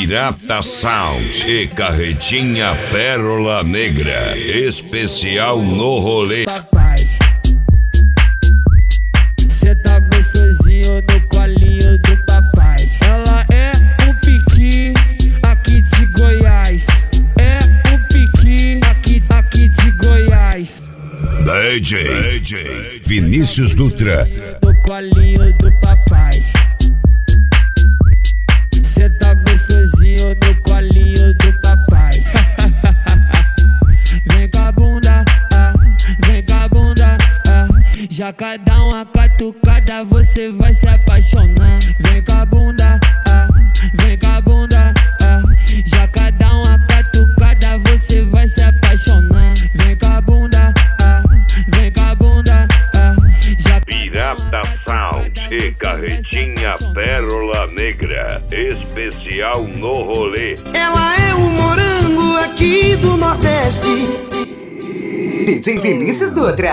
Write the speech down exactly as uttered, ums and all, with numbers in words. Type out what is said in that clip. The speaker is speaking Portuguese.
Pirata Sound e Carretinha Pérola Negra, especial no rolê. Papai, cê tá gostosinho no colinho do papai. Ela é um piqui aqui de Goiás. É um piqui aqui, aqui de Goiás. D J, D J Vinícius Dutra. No colinho do papai. Cê tá gostosinho no colinho do papai. Vem com a bunda, ah, vem com a bunda, ah. Já cada uma catucada você vai se apaixonar. Vem com a bunda, ah, vem com a bunda, ah. Já cada uma catucada você vai se apaixonar. Vem com a bunda, ah, vem com a bunda, ah. Já Pirata Sound e Carretinha Pérola Negra, especial no rolê. Ela é um morango aqui do Nordeste. D J Vinícius Dutra.